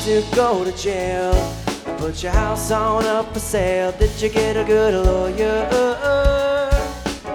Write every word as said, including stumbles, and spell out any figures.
to go to jail? Put your house on up for sale. Did you get a good lawyer?